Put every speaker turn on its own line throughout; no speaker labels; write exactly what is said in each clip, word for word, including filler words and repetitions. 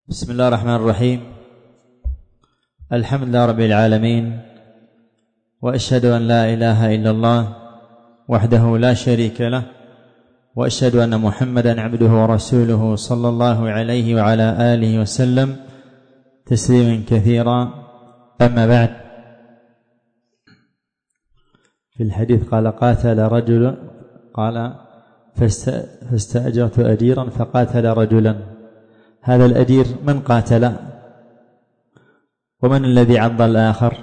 بسم الله الرحمن الرحيم. الحمد لله رب العالمين، وأشهد أن لا إله إلا الله وحده لا شريك له، وأشهد أن محمدا عبده ورسوله صلى الله عليه وعلى آله وسلم تسليما كثيرا. أما بعد، في الحديث قال قاتل رجل قال فاستأجرت أجيرا فقاتل رجلا. هذا الأجير من قاتل؟ ومن الذي عض الآخر؟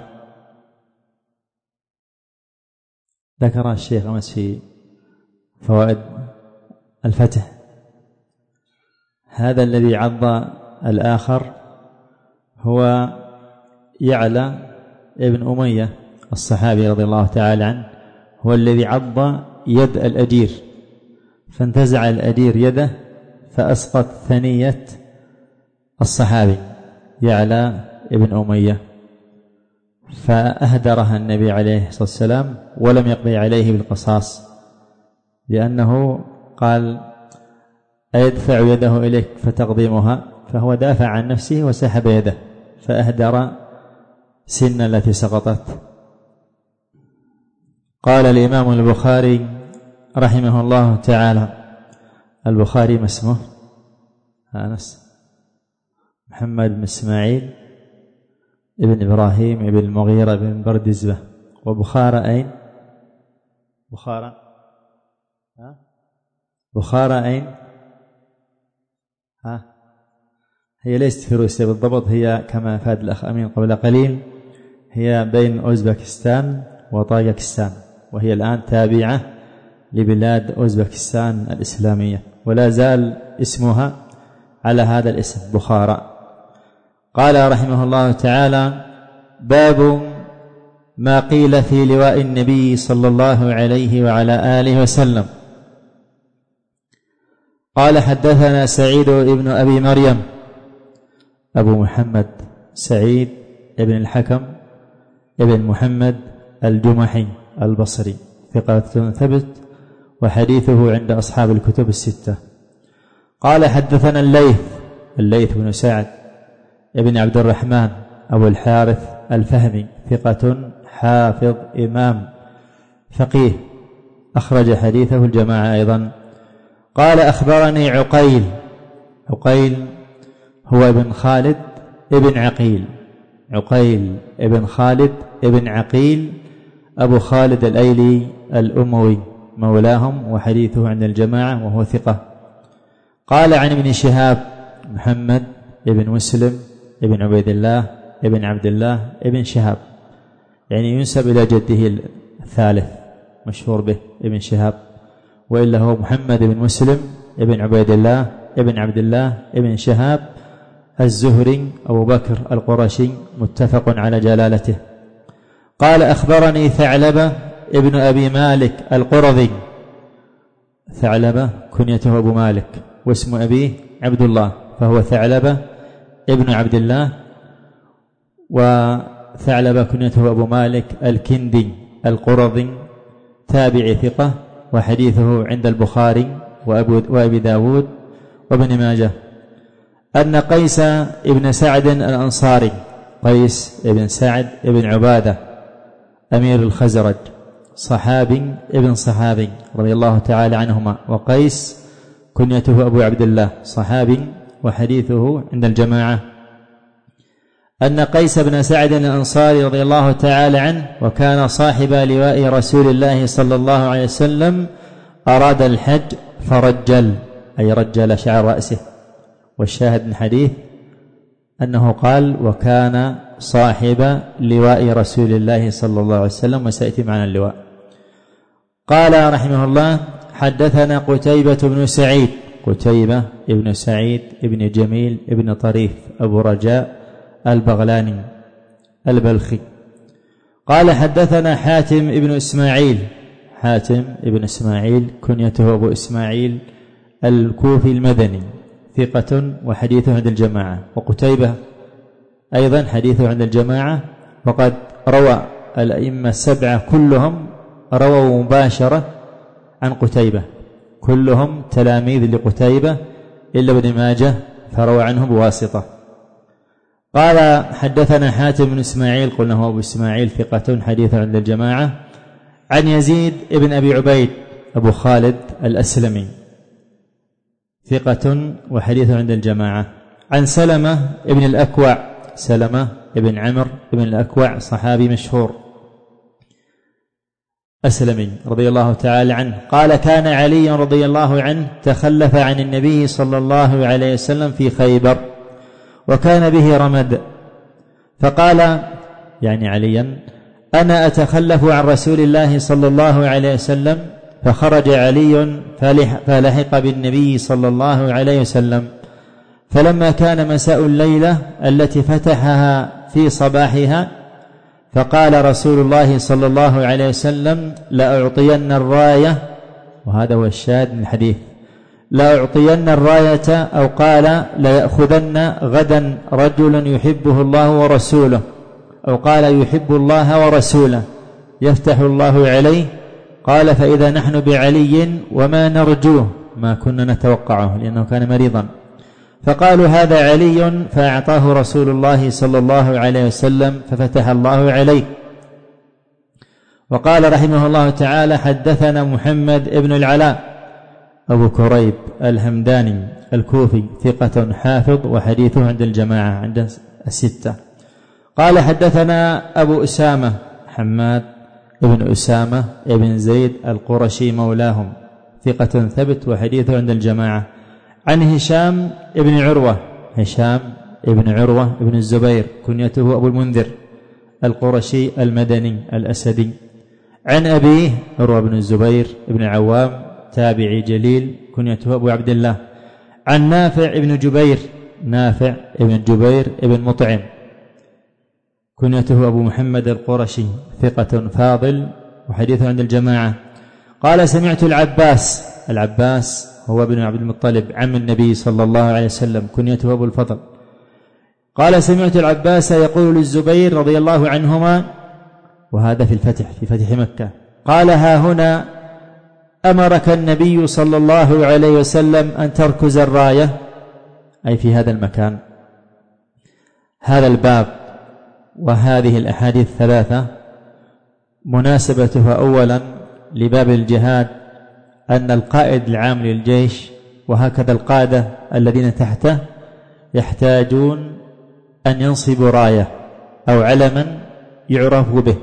ذكر الشيخ أمس في فوائد الفتح. هذا الذي عض الآخر هو يعلى ابن أمية الصحابي رضي الله تعالى عنه، هو الذي عض يد الأجير، فانتزع الأجير يده فأسقط ثنية الصحابي يعلى ابن أمية، فأهدرها النبي عليه الصلاة والسلام ولم يقضي عليه بالقصاص، لأنه قال أيدفع يده إليك فتقضيمها، فهو دافع عن نفسه وسحب يده فأهدر سن التي سقطت. قال الإمام البخاري رحمه الله تعالى، البخاري ما اسمه؟ أنس محمد بن إسماعيل ابن إبراهيم ابن المغيرة بن بردزبة. وبخارى أين؟ بخارى ها؟ بخارى أين؟ ها؟ هي ليست في روسيا بالضبط، هي كما فاد الأخ أمين قبل قليل هي بين أوزبكستان وطاجكستان، وهي الآن تابعة لبلاد أوزبكستان الإسلامية، ولا زال اسمها على هذا الاسم بخارى. قال رحمه الله تعالى: باب ما قيل في لواء النبي صلى الله عليه وعلى آله وسلم. قال: حدثنا سعيد بن أبي مريم أبو محمد سعيد بن الحكم ابن محمد الجمحي البصري، ثقة ثبت، وحديثه عند أصحاب الكتب الستة. قال: حدثنا الليث الليث بن سعد ابن عبد الرحمن أبو الحارث الفهمي، ثقة حافظ إمام فقيه، أخرج حديثه الجماعة أيضا. قال: أخبرني عقيل عقيل هو ابن خالد ابن عقيل عقيل ابن خالد ابن عقيل أبو خالد الأيلي الأموي مولاهم، وحديثه عند الجماعة وهو ثقة. قال: عن ابن شهاب محمد ابن مسلم ابن عبيد الله ابن عبد الله ابن شهاب، يعني ينسب إلى جده الثالث مشهور به ابن شهاب، وإلا هو محمد بن مسلم ابن عبيد الله ابن عبد الله ابن شهاب الزهري أبو بكر القرشي، متفق على جلالته. قال: أخبرني ثعلبة ابن أبي مالك القرظي. ثعلبة كنيته أبو مالك، واسم أبيه عبد الله، فهو ثعلبة ابن عبد الله، وثعلبة كنيته أبو مالك الكندي القرظي، تابع ثقة، وحديثه عند البخاري وأبي داود وابن ماجه. أن قيس ابن سعد الأنصاري، قيس ابن سعد ابن عبادة أمير الخزرج، صحابي ابن صحابي رضي الله تعالى عنهما، وقيس كنيته أبو عبد الله، صحابي، وحديثه عند الجماعة. أن قيس بن سعد الأنصاري رضي الله تعالى عنه، وكان صاحب لواء رسول الله صلى الله عليه وسلم، أراد الحج فرجل، أي رجل شعر رأسه. والشاهد من حديث أنه قال: وكان صاحب لواء رسول الله صلى الله عليه وسلم، وسيأتي معنا اللواء. قال رحمه الله: حدثنا قتيبة بن سعيد قتيبة ابن سعيد ابن جميل ابن طريف أبو رجاء البغلاني البلخي. قال: حدثنا حاتم ابن إسماعيل حاتم ابن إسماعيل كنيته أبو إسماعيل الكوفي المدني، ثقة، وحديثه عند الجماعة. وقتيبة أيضا حديثه عند الجماعة، وقد روى الأئمة السبعة كلهم رووا مباشرة عن قتيبة، كلهم تلاميذ لقتيبة إلا ابن ماجه فروى عنه بواسطة. قال حدثنا حاتم بن إسماعيل قلنا هو أبو إسماعيل ثقة حديث عند الجماعة، عن يزيد بن أبي عبيد أبو خالد الأسلمي ثقة وحديث عند الجماعة، عن سلمة بن الأكوع، سلمة بن عمرو بن الأكوع صحابي مشهور أسلمي رضي الله تعالى عنه، قال كان علي رضي الله عنه تخلف عن النبي صلى الله عليه وسلم في خيبر وكان به رمد، فقال يعني عليا أنا أتخلف عن رسول الله صلى الله عليه وسلم، فخرج علي فلحق بالنبي صلى الله عليه وسلم، فلما كان مساء الليلة التي فتحها في صباحها فقال رسول الله صلى الله عليه وسلم لأعطين الراية، وهذا هو الشاهد من الحديث، لأعطين الراية، أو قال ليأخذن غدا رجل يحبه الله ورسوله، أو قال يحب الله ورسوله يفتح الله عليه، قال فإذا نحن بعلي وما نرجوه، ما كنا نتوقعه لأنه كان مريضا، فقالوا هذا علي، فأعطاه رسول الله صلى الله عليه وسلم ففتح الله عليه. وقال رحمه الله تعالى حدثنا محمد ابن العلاء أبو كريب الهمداني الكوفي ثقة حافظ وحديثه عند الجماعة عند الستة. قال حدثنا أبو أسامة حماد ابن أسامة ابن زيد القرشي مولاهم ثقة ثبت وحديثه عند الجماعة، عن هشام ابن عروة، هشام ابن عروة ابن الزبير كنيته أبو المنذر القرشي المدني الأسدي، عن أبيه عروة بن الزبير ابن عوام تابعي جليل كنيته أبو عبد الله، عن نافع ابن جبير، نافع ابن جبير ابن مطعم كنيته أبو محمد القرشي ثقة فاضل وحديثه عند الجماعة، قال سمعت العباس، العباس هو ابن عبد المطلب عم النبي صلى الله عليه وسلم كنيته أبو الفضل، قال سمعت العباس يقول للزبير رضي الله عنهما، وهذا في الفتح في فتح مكة، قال ها هنا أمرك النبي صلى الله عليه وسلم أن تركز الراية، أي في هذا المكان. هذا الباب وهذه الأحاديث الثلاثة مناسبتها أولا لباب الجهاد أن القائد العام للجيش وهكذا القادة الذين تحته يحتاجون أن ينصبوا راية أو علما يعرف به،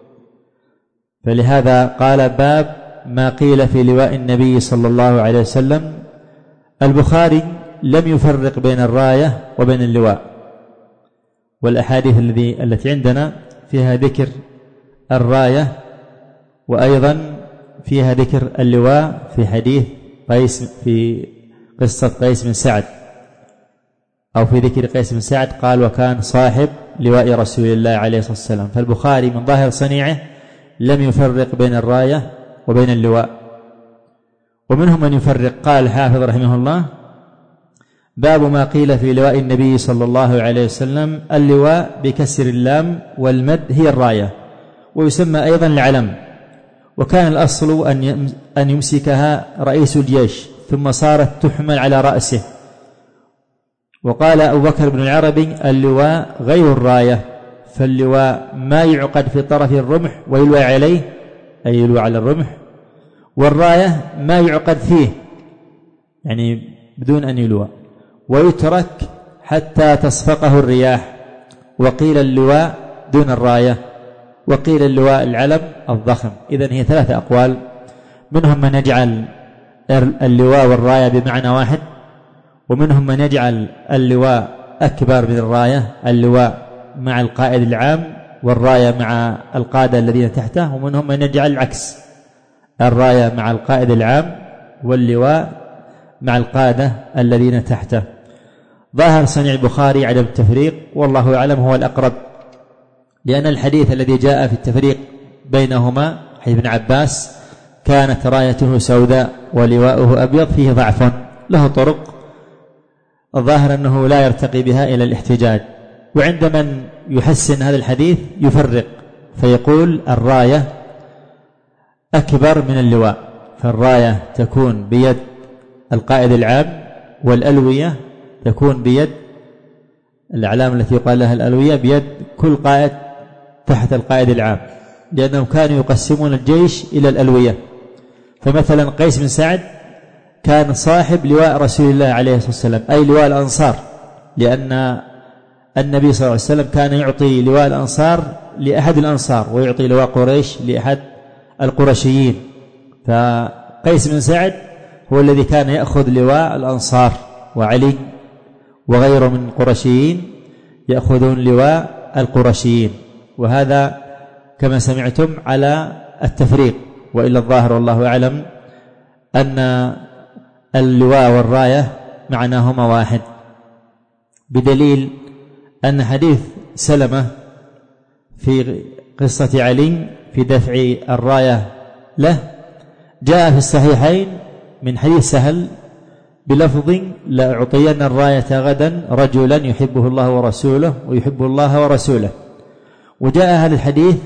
فلهذا قال باب ما قيل في لواء النبي صلى الله عليه وسلم. البخاري لم يفرق بين الراية وبين اللواء، والأحاديث الذي التي عندنا فيها ذكر الراية وأيضا فيها ذكر اللواء في حديث قيس، في قصة قيس بن سعد، أو في ذكر قيس بن سعد قال وكان صاحب لواء رسول الله عليه الصلاة والسلام. فالبخاري من ظاهر صنيعه لم يفرق بين الراية وبين اللواء. ومنهم من يفرق، قال الحافظ رحمه الله باب ما قيل في لواء النبي صلى الله عليه وسلم، اللواء بكسر اللام والمد هي الراية، ويسمى أيضا العلم، وكان الأصل أن يمسكها رئيس الجيش ثم صارت تحمل على رأسه. وقال أبو بكر بن العربي اللواء غير الراية، فاللواء ما يعقد في طرف الرمح ويلوى عليه، أي يلوى على الرمح، والراية ما يعقد فيه يعني بدون أن يلوى ويترك حتى تصفقه الرياح. وقيل اللواء دون الراية، وقيل اللواء العلم الضخم. إذن هي ثلاثة أقوال، منهم من يجعل اللواء والراية بمعنى واحد، ومنهم من يجعل اللواء أكبر من الراية، اللواء مع القائد العام والراية مع القادة الذين تحته، ومنهم من يجعل العكس، الراية مع القائد العام واللواء مع القادة الذين تحته. ظاهر صنيع البخاري عدم التفريق، والله أعلم هو الأقرب، لأن الحديث الذي جاء في التفريق بينهما حديث ابن عباس كانت رايته سوداء ولواؤه أبيض فيه ضعف، له طرق الظاهر أنه لا يرتقي بها إلى الاحتجاج. وعند من يحسن هذا الحديث يفرق فيقول الراية أكبر من اللواء، فالراية تكون بيد القائد العام والألوية تكون بيد الأعلام التي يقال لها الألوية بيد كل قائد تحت القائد العام، لأنهم كانوا يقسمون الجيش إلى الألوية. فمثلا قيس بن سعد كان صاحب لواء رسول الله عليه الصلاة والسلام، أي لواء الأنصار، لأن النبي صلى الله عليه وسلم كان يعطي لواء الأنصار لأحد الأنصار ويعطي لواء قريش لأحد القرشيين. فقيس بن سعد هو الذي كان يأخذ لواء الأنصار، وعلي وغيره من القرشيين يأخذون لواء القرشيين. وهذا كما سمعتم على التفريق، وإلا الظاهر والله أعلم أن اللواء والراية معناهما واحد، بدليل أن حديث سلمة في قصة علي في دفع الراية له جاء في الصحيحين من حديث سهل بلفظ: لأعطين الراية غدا رجلا يحبه الله ورسوله ويحب الله ورسوله. وجاء هذا الحديث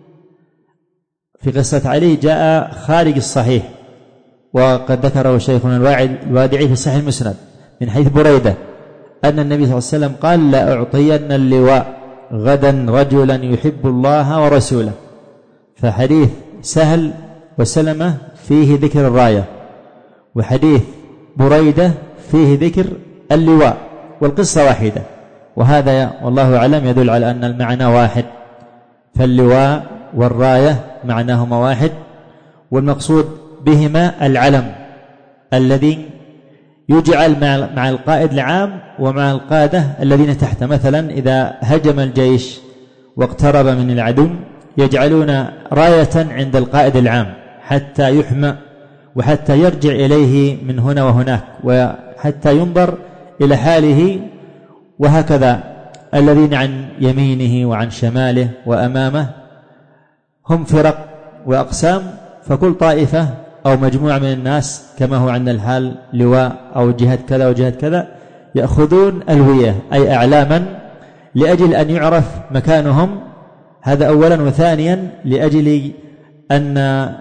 في قصة علي جاء خارج الصحيح، وقد ذكره شيخنا الوادعي في صحيح المسند من حديث بريدة أن النبي صلى الله عليه وسلم قال: لأعطين اللواء غدا رجلا يحب الله ورسوله. فحديث سهل وسلمة فيه ذكر الراية، وحديث بريدة فيه ذكر اللواء، والقصة واحدة. وهذا والله أعلم يدل على أن المعنى واحد، فاللواء والراية معناهما واحد، والمقصود بهما العلم الذي يجعل مع القائد العام ومع القادة الذين تحته. مثلا إذا هجم الجيش واقترب من العدو يجعلون راية عند القائد العام حتى يحمى وحتى يرجع إليه من هنا وهناك وحتى ينظر إلى حاله. وهكذا الذين عن يمينه وعن شماله وأمامه هم فرق وأقسام، فكل طائفة أو مجموعة من الناس كما هو عندنا الحال لواء أو جهة كذا وجهة كذا يأخذون ألوية أي أعلاما لأجل أن يعرف مكانهم. هذا أولا. وثانيا لأجل أن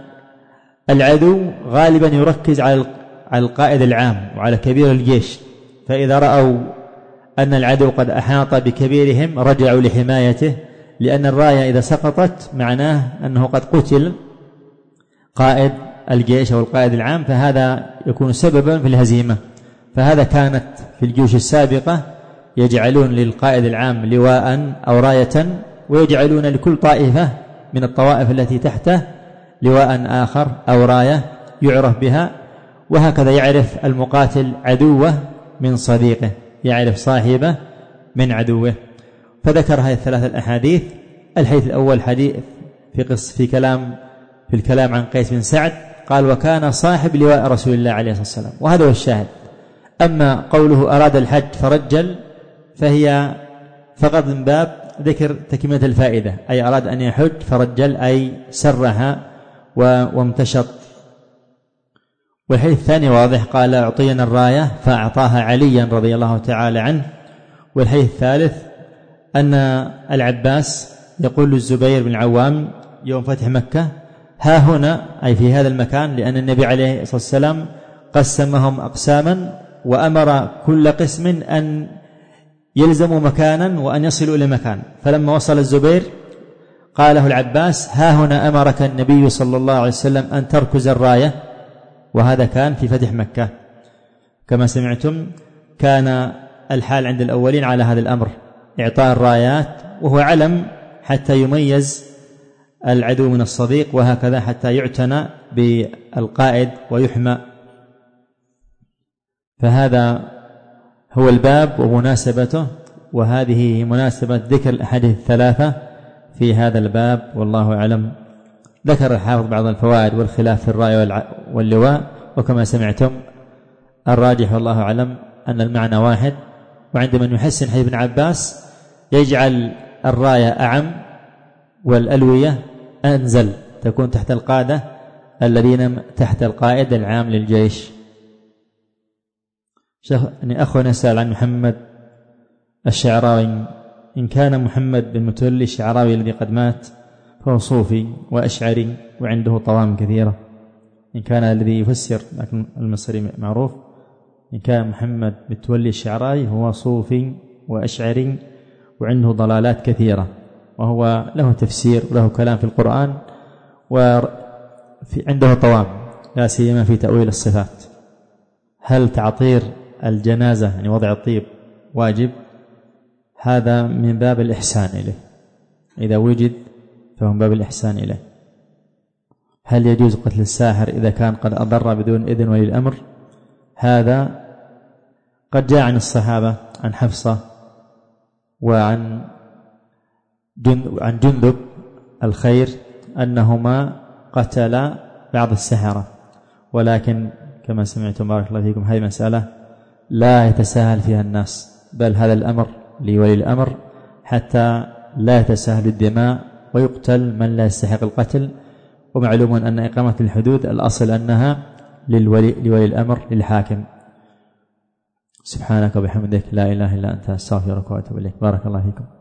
العدو غالبا يركز على القائد العام وعلى كبير الجيش، فإذا رأوا أن العدو قد أحاط بكبيرهم رجعوا لحمايته، لأن الراية إذا سقطت معناه أنه قد قتل قائد الجيش أو القائد العام، فهذا يكون سببا في الهزيمة. فهذا كانت في الجيوش السابقة يجعلون للقائد العام لواء أو راية، ويجعلون لكل طائفة من الطوائف التي تحته لواء آخر أو راية يعرف بها. وهكذا يعرف المقاتل عدوه من صديقه، يعرف صاحبه من عدوه. فذكر هذه الثلاث الأحاديث. الحديث الأول حديث في قص في كلام في الكلام عن قيس بن سعد قال: وكان صاحب لواء رسول الله عليه الصلاة والسلام، وهذا هو الشاهد. أما قوله أراد الحج فرجل فهي فقط من باب ذكر تكملة الفائدة، أي أراد أن يحج فرجل أي سرها وامتشط. والحديث الثاني واضح، قال: أعطينا الراية فأعطاها عليا رضي الله تعالى عنه. والحديث الثالث أن العباس يقول للزبير بن العوام يوم فتح مكة: ها هنا، أي في هذا المكان، لأن النبي عليه الصلاة والسلام قسمهم أقساما وأمر كل قسم أن يلزموا مكانا وأن يصلوا إلى مكان. فلما وصل الزبير قال له العباس: ها هنا أمرك النبي صلى الله عليه وسلم أن تركز الراية. وهذا كان في فتح مكة. كما سمعتم كان الحال عند الأولين على هذا الأمر، إعطاء الرايات، وهو علم حتى يميز العدو من الصديق، وهكذا حتى يعتنى بالقائد ويحمى. فهذا هو الباب ومناسبته، وهذه مناسبة ذكر الأحاديث الثلاثة في هذا الباب، والله أعلم. ذكر الحافظ بعض الفوائد والخلاف في الراية واللواء، وكما سمعتم الراجح والله أعلم أن المعنى واحد. وعند من يحسن حديث ابن عباس يجعل الراية أعم والألوية أنزل، تكون تحت القادة الذين تحت القائد العام للجيش. يعني أخونا يسأل عن محمد الشعراوي، إن كان محمد بن متولي الشعراوي الذي قد مات فهو صوفي وأشعري وعنده طوام كثيرة، إن كان الذي يفسر لكن المصري معروف إن كان محمد متولي الشعراي هو صوفي وأشعري وعنده ضلالات كثيرة، وهو له تفسير وله كلام في القرآن وعنده طوام لا سيما في تأويل الصفات. هل تعطير الجنازة يعني وضع الطيب واجب؟ هذا من باب الإحسان إليه، إذا وجد فهو من باب الإحسان إليه. هل يجوز قتل الساحر إذا كان قد أضر بدون إذن ولي الأمر؟ هذا قد جاء عن الصحابة عن حفصة وعن عن جندب الخير أنهما قتلا بعض السحرة، ولكن كما سمعتم بارك الله فيكم هذه مسألة لا يتساهل فيها الناس، بل هذا الأمر لولي الأمر حتى لا يتساهل الدماء ويقتل من لا يستحق القتل. ومعلوم أن إقامة الحدود الأصل أنها للولي لولي الأمر للحاكم. سبحانك وبحمدك لا إله إلا أنت أستغفرك وأتوب إليك. بارك الله فيكم.